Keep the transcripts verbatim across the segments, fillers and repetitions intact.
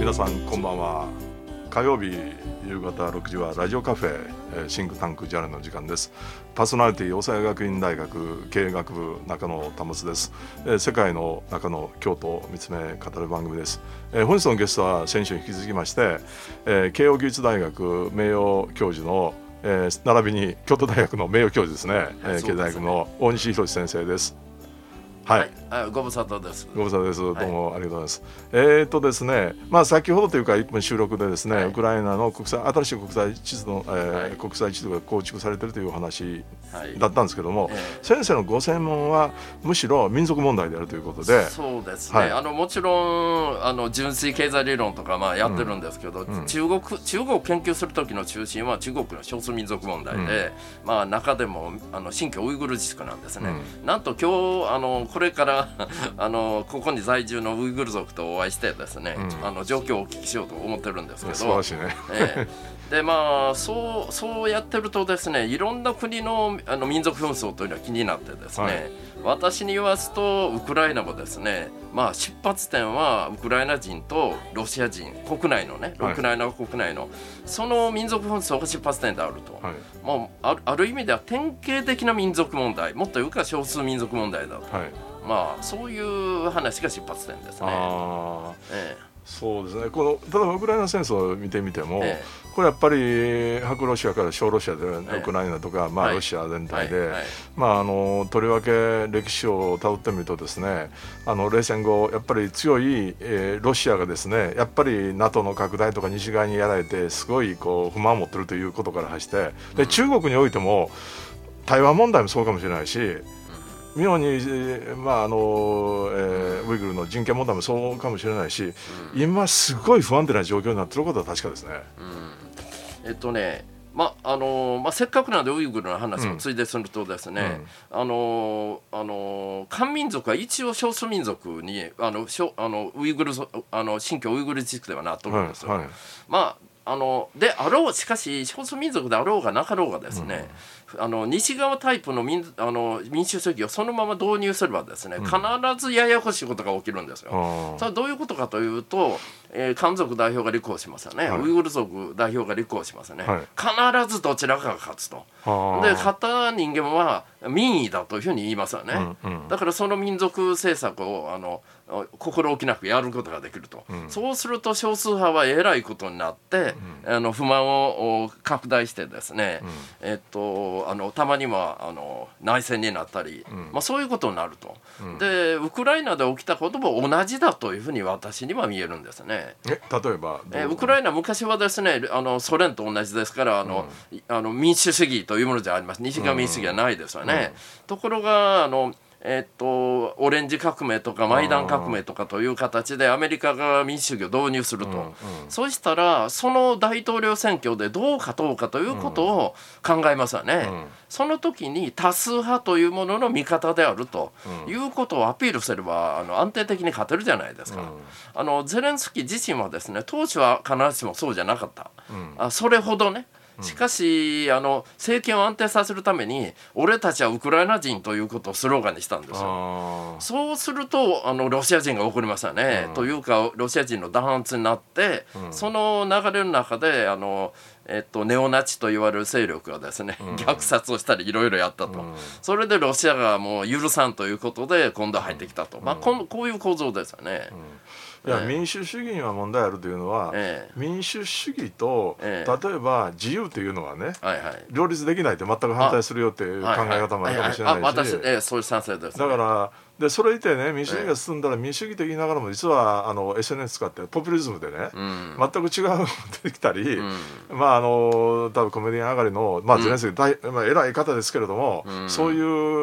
皆さんこんばんは。火曜日夕方ろくじはラジオカフェ、えー、シンクタンクジャレの時間です。パーソナリティ大阪学院大学経営学部中野保です、えー、世界の中野京都を見つめ語る番組です。えー、本日のゲストは先週に引き続きまして、えー、慶應義塾大学名誉教授の、えー、並びに京都大学の名誉教授ですね、はい、えー、経済大学の大西博先生です。はい、 はい、ご無沙汰です。 ご無沙汰です。どうもありがとうございます。はい、えーとですね、まあ先ほどというかいっぷん収録でですね、はい、ウクライナの国際新しい国際地図の、えーはい、国際地図が構築されているというお話だったんですけども、はい、えー、先生のご専門はむしろ民族問題であるということで、 そうですね。はい、あのもちろんあの純粋経済理論とかまあやってるんですけど、うんうん、中国中国を研究する時の中心は中国の少数民族問題で、うん、まあ中でもあの新疆ウイグル自治区なんですね。うん、なんと今日あのこれからあのここに在住のウイグル族とお会いしてですね、うん、あの状況をお聞きしようと思ってるんですけど、 素晴らしいね。 えー、でまあそうそうやってるとですね、いろんな国のあの民族紛争というのは気になってですね、はい、私に言わすとウクライナもですね、まあ出発点はウクライナ人とロシア人国内のね、ウクライナ国内のその民族紛争が出発点であると、はい、もう あ, ある意味では典型的な民族問題、もっと言うか少数民族問題だと。はい、まあ、そういう話が出発点ですね。 あ、ええ、そうですね。この例えばウクライナ戦争を見てみても、ええ、これやっぱり白ロシアから小ロシアで、ええ、ウクライナとか、まあ、ロシア全体で、はいはい、まあ、あのとりわけ歴史をたどってみるとですね、あの冷戦後やっぱり強い、えー、ロシアがですね、やっぱり ナトー の拡大とか西側にやられてすごいこう不満を持ってるということから発して、で中国においても台湾問題もそうかもしれないし、妙に、まああのえー、ウイグルの人権問題もそうかもしれないし、うん、今すごい不安定な状況になっていることは確かですね。 うん、えっとね、まあのまあ、せっかくなのでウイグルの話をついでするとですね、うん、あのあの漢民族は一応少数民族にあのしょあのウイグルあの新疆ウイグル自治区ではなっとるんですよ。はいはい、まああのであろう、しかし少数民族であろうがなかろうがですね、うん、あの西側タイプの 民, あの民主主義をそのまま導入すればですね、必ずややこしいことが起きるんですよ。うん、それはどういうことかというと、えー、漢族代表が立候補しますよね、はい、ウイグル族代表が立候補しますよね、はい、必ずどちらかが勝つと。で勝った人間は民意だというふうに言いますよね。うんうん、だからその民族政策をあの心置きなくやることができると。うん、そうすると少数派はえらいことになって、うん、あの不満を拡大してですね、うん、えっと、あのたまにはあの内戦になったり、うん、まあ、そういうことになると。うん、でウクライナで起きたことも同じだというふうに私には見えるんですね。 え例えばえウクライナ昔はですね、あのソ連と同じですからあの、うん、あの民主主義というものじゃあります。西側民主主義はないですよね。うんうん、ところがあのえっと、オレンジ革命とかマイダン革命とかという形でアメリカが民主主義を導入すると、うんうん、そうしたらその大統領選挙でどう勝とうかということを考えますよね。うん、その時に多数派というものの味方であるということをアピールすればあの安定的に勝てるじゃないですか。うん、あのゼレンスキー自身はですね、当初は必ずしもそうじゃなかった。うん、あそれほどね。しかしあの政権を安定させるために俺たちはウクライナ人ということをスローガンにしたんですよ。そうするとあのロシア人が怒りましたね。うん、というかロシア人の弾圧になって、うん、その流れの中であの、えっと、ネオナチと言われる勢力がですね、うん、虐殺をしたりいろいろやったと。うん、それでロシアがもう許さんということで今度入ってきたと。うん、まあ、こ, こういう構造ですよね。 うん、いや、えー、民主主義には問題あるというのは、えー、民主主義と、えー、例えば自由というのはね、はいはい、両立できないって全く反対するよっていう考え方もあるかもしれないし、 私、えー、そういう賛成です、ね、 だからでそれ言ってね、民主主義が進んだら民主主義と言いながらも実はあの エスエヌエス 使ってポピュリズムでね、うん、全く違う出てきたり、うん、まああの多分コメディアン上がりの、まあ、ゼレンスキー大、うん、まあ、偉い方ですけれども、うん、そういう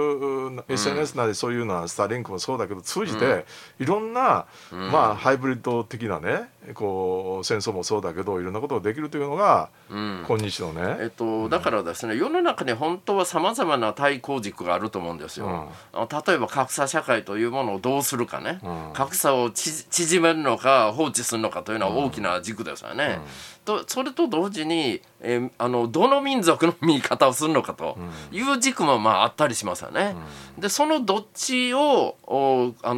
エスエヌエス なりそういうのはスターリンクもそうだけど通じて、うん、いろんな、うん、まあ、ハイブリッド的なねこう戦争もそうだけどいろんなことができるというのが、うん、今日のね、 えっと、だからですね、世の中に本当はさまざまな対抗軸があると思うんですよ。うん、例えば格差社会というものをどうするかね、うん、格差を縮めるのか放置するのかというのは大きな軸ですよね。うんうん、とそれと同時に、えー、あのどの民族の見方をするのかという軸もまああったりしますよね。うん、でそのどっちをあの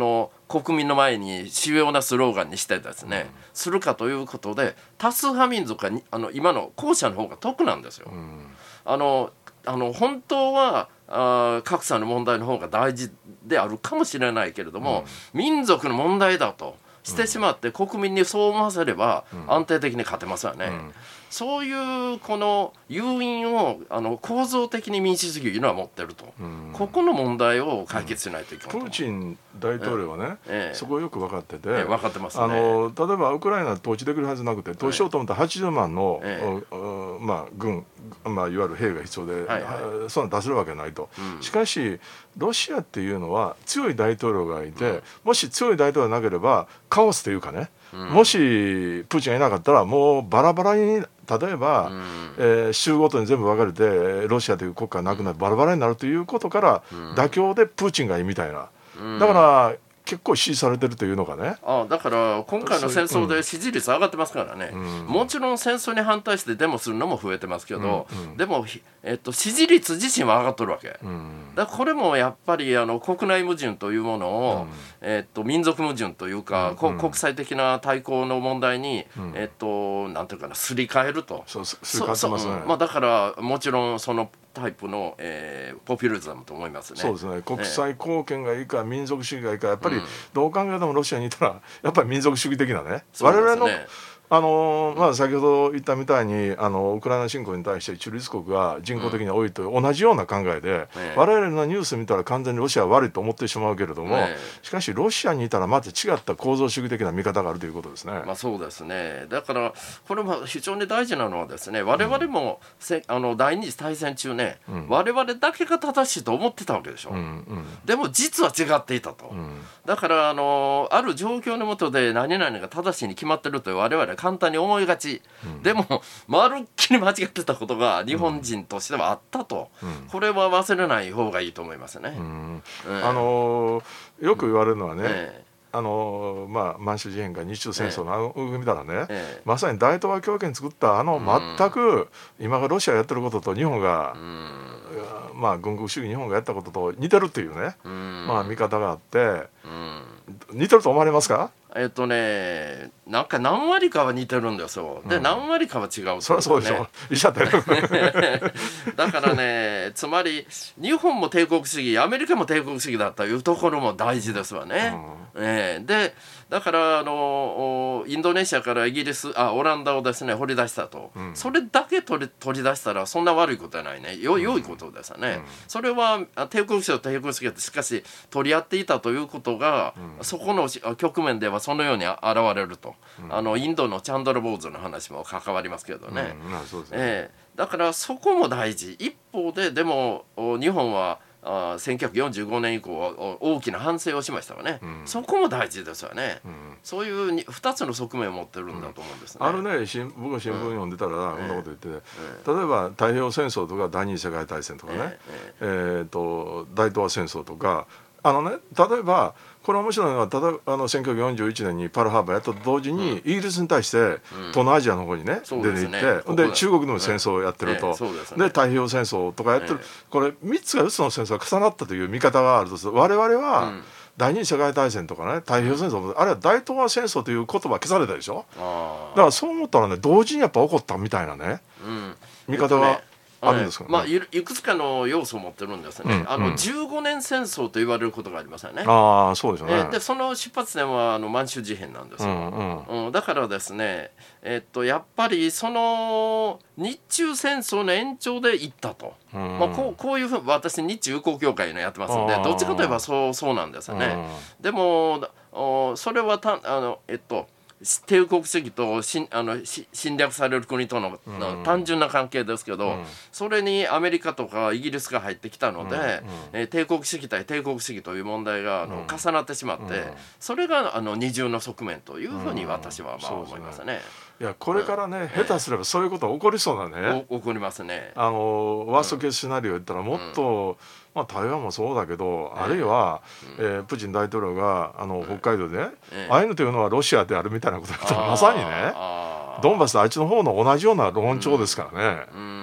国民の前に主要なスローガンにしてですね、うん、するかということで多数派民族があの今の後者の方が得なんですよ。うん、あのあの本当はあ格差の問題の方が大事であるかもしれないけれども、うん、民族の問題だとしてしまって国民にそう思わせれば安定的に勝てますよね。うん、そういうこの誘因をあの構造的に民主主義というのは持ってると、うん、ここの問題を解決しないといけないと、 うん、プーチン大統領はね、ええ、そこをよく分かってて、ええ、分かってますね。 あの例えばウクライナ統治できるはずなくて統治しようと思ったらはちじゅうまんの、ええまあ、軍、まあ、いわゆる兵が必要で、はいはい、そんな出せるわけないと、うん、しかしロシアっていうのは強い大統領がいて、うん、もし強い大統領がなければカオスというかね、うん、もしプーチンがいなかったらもうバラバラに例えば、うんえー、州ごとに全部分かれてロシアという国家がなくなってバラバラになるということから、うん、妥協でプーチンがいいみたいな、うん、だから結構支持されてるというのがね。 ああだから今回の戦争で支持率上がってますからね、うん、もちろん戦争に反対してデモするのも増えてますけど、うんうん、でも、えっと、支持率自身は上がっとるわけ、うん、だからこれもやっぱりあの国内矛盾というものを、うんえっと、民族矛盾というか、うん、国際的な対抗の問題に、うんえっと、なんていうかなすり替えると。 そうすり替えてますね。 まあ、だからもちろんそのタイプの、えー、ポピュリズムと思いますね。 そうですね。国際貢献がいいか、えー、民族主義がいいかやっぱりどう考えてもロシアにいたらやっぱり民族主義的なね。我々のあのまあ、先ほど言ったみたいにあのウクライナ侵攻に対して中立国が人口的に多いという同じような考えで、うん、我々のニュース見たら完全にロシアは悪いと思ってしまうけれども、うん、しかしロシアにいたらまた違った構造主義的な見方があるということですね。 まあ、そうですね。だからこれも非常に大事なのはですね我々も、うん、あの第二次大戦中ね、うん、我々だけが正しいと思ってたわけでしょ、うんうん、でも実は違っていたと、うん、だからあのある状況の下で何々が正しいに決まってると我々簡単に思いがち、うん、でもまるっきり間違ってたことが日本人としてはあったと、うん、これは忘れない方がいいと思いますね。うんうん、あのー、よく言われるのはね、えーあのーまあ、満州事変か日中戦争のあの動き見たらね、えー、まさに大東亜協定作ったあの全く今がロシアがやってることと日本が、うんまあ、軍国主義日本がやったことと似てるっていうね、うんまあ、見方があって、うん、似てると思われますか？ えっとねなんか何割かは似てるんですよ。で、うん、何割かは違う、ね、 そりゃそうでしょ医者ってだからねつまり日本も帝国主義アメリカも帝国主義だったいうところも大事ですわね、うんえー、でだからあのインドネシアからイギリスあオランダをですね掘り出したと、うん、それだけ取り、取り出したらそんな悪いことはないねよ良いことですよね、うん、それは帝国主義と帝国主義ってしかし取り合っていたということが、うん、そこの局面ではそのように現れると、うん、あのインドのチャンドラ坊主の話も関わりますけどね、うんそうですねえー、だからそこも大事。一方ででも日本はあせんきゅうひゃくよんじゅうごねん以降は大きな反省をしましたわね、うん、そこも大事ですよね、うん、そういうにふたつの側面を持ってるんだと思うんですね、 うん、あるね僕が新聞読んでたら、うん、こんなこと言って、えー、例えば太平洋戦争とか第二次世界大戦とかね、えーえー、と大東亜戦争とかあのね例えばこれ面白いのは例えばあのせんきゅうひゃくよんじゅういちねんにパールハーバーやったと同時に、うん、イギリスに対して東南アジアの方にね、うん、出ていって、ね、で中国でも戦争をやってると、ねね、で太平洋戦争とかやってる、ね、これみっつがよっつの戦争が重なったという見方があるとすると我々は、うん、第二次世界大戦とかね太平洋戦争、うん、あるいは大東亜戦争という言葉消されたでしょ。あだからそう思ったらね同時にやっぱ起こったみたいなね、うん、見方が、えっとねあるんですかね。 まあ、いくつかの要素を持ってるんですね、うん、あのじゅうごねん戦争と言われることがありますよね。 あそうですよね、えー、でその出発点はあの満州事変なんですよ、うんうんうん、だからですね、えー、っとやっぱりその日中戦争の延長で行ったと、うんまあ、こう、こういうふうに私日中友好協会のやってますんでどっちかといえばそう、そうなんですよね、うん、でもそれはたあのえっと帝国主義としあのし侵略される国との、うん、単純な関係ですけど、うん、それにアメリカとかイギリスが入ってきたので、うんえー、帝国主義対帝国主義という問題があの、うん、重なってしまって、うん、それがあの二重の側面というふうに私はまあ思いますね。 いやこれからね、うん、下手すればそういうこと起こりそうだね。 起こりますね。 あのワーストケースシナリオ言ったらもっと、まあ、台湾もそうだけど、うん、あるいは、うんえー、プーチン大統領があの、うん、北海道で、ねうん、アイヌというのはロシアであるみたいなことだったらまさにねドンバスとあっちの方の同じような論調ですからね。 うん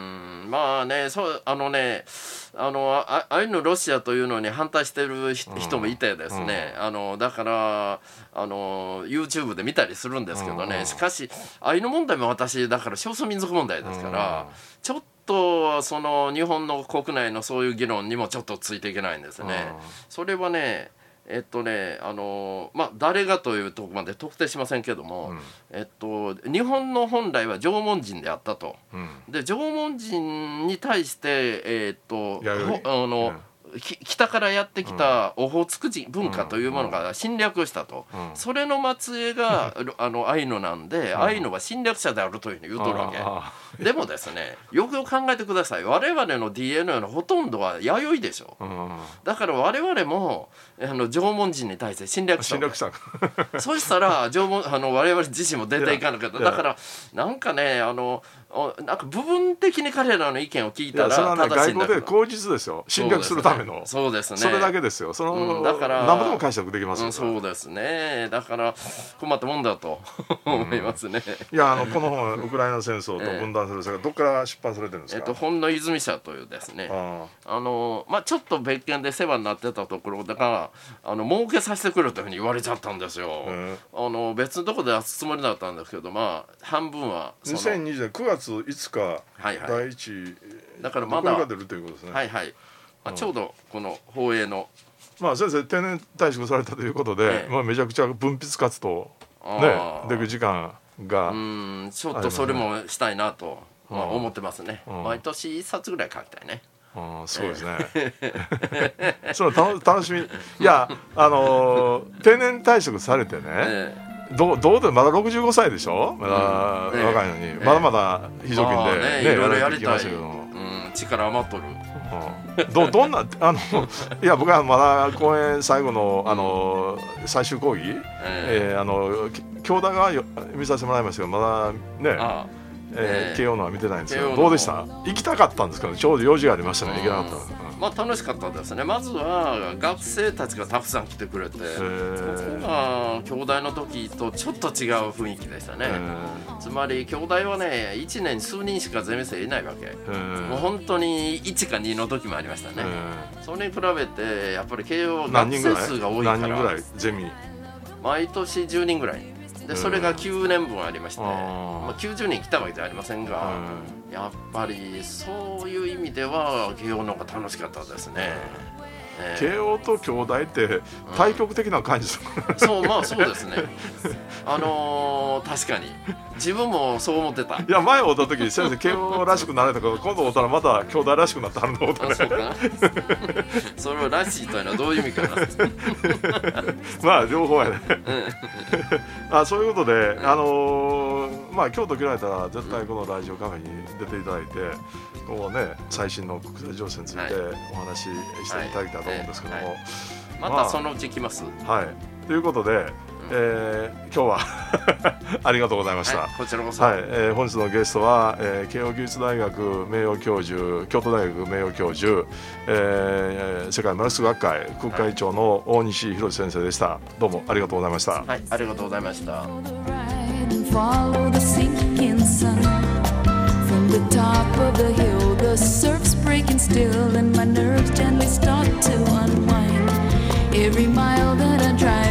ん、まあね、そうあのねあのああいうのロシアというのに反対してる人もいてですね、うん、あのだからあの YouTube で見たりするんですけどね、うん、しかしアイヌ問題も私だから少数民族問題ですから、うん、ちょっとその日本の国内のそういう議論にもちょっとついていけないんですね、うん、それはねえっとねあのまあ誰がというところまで特定しませんけども、うん、えっと日本の本来は縄文人であったと、うん、で縄文人に対してえっとあの、うん北からやってきたオホーツク人文化というものが侵略したと、うんうん、それの末裔があのアイヌなんで、うん、アイヌは侵略者であるというふうに言うとるわけでもですねよくよく考えてください。我々の ディーエヌエー のほとんどは弥生でしょ、うん、だから我々もあの縄文人に対して侵略したそしたら縄文あの我々自身も出ていかなきゃだからなんかねあのなんか部分的に彼らの意見を聞いたらいやそれは、ね、正しいんだけど外交で口実ですよ侵略するためのそうですねそれだけですよその、 うん、だから何もでも解釈できますよ、 うん、そうですねだから困ったもんだと思いますね、 うん、いやあのこの本ウクライナ戦争と分断する世界、えー、どこから出版されてるんですか。 えっと本の泉社というですねああの、まあ、ちょっと別件で世話になってたところだからあの儲けさせてくれというふうに言われちゃったんですよ、えー、あの別のところで出すつもりだったんですけどまあ半分はにせんにじゅうねんくがついつかはいはい、 第一だからまだが出るということですね。 はいはい、まあ、ちょうどこの放映の、 まあ先生定年退職されたということで、ええまあ、めちゃくちゃ分筆活動ねできる時間がうんちょっとそれもしたいなと、まあ、思ってますね。毎年いっさつぐらい書きたいね。 ああそうですね、ええ、その楽しみいやあのー、定年退職されてね、ええどうどうでまだろくじゅうごさいでしょまだ若いのに、うんね、まだまだ非常勤で、ねね、いろいろやりたい、うん、力余っとる、 うん、ど, どんなあのいや僕はまだ公演最後のあの最終講義、えーえー、あの京田が見させてもらいましたけどまだねああえー、慶応のは見てないんですけどどうでした行きたかったんですけどちょうど用事がありましたね行けなかった、うん、 まあ楽しかったですね。まずは学生たちがたくさん来てくれてそこが京大の時とちょっと違う雰囲気でしたね。つまり京大はねいちねんに数人しかゼミ生いないわけもう本当にいちかにの時もありましたね。それに比べてやっぱり慶応は学生数が多いから何人ぐらいゼミ毎年じゅうにんぐらいでそれがきゅうねんぶんありまして、まあ、きゅうじゅうにん来たわけじゃありませんがやっぱりそういう意味では慶応の方が楽しかったですね。えー、 慶応と京大って対極的な感じですか、 うん、そうまあそうですねあのー、確かに自分もそう思ってた。いや前会った時先生慶応らしくなれたけど今度会ったらまた京大らしくなったのと思ってね。 そうかなそれをらしいというのはどういう意味かなまあ両方やねあそういうことで、あのー、まあ京都来られたら絶対このラジオカフェに出ていただいてこうね最新の国際情勢についてお話ししていただきたいと思うんですけども、はいはいまたそのうち来ます、 まあ、はいということで、えー、今日はありがとうございました、 はい、こちらこそ、 はいえー、本日のゲストは、えー、慶應義塾大学名誉教授京都大学名誉教授、えー、世界マルクス学会副会長の大西博先生でした。どうもありがとうございました。 はいありがとうございました。 From the top of the hill, the surf's breaking still, and my nerves gently start to unwind. Every mile that I drive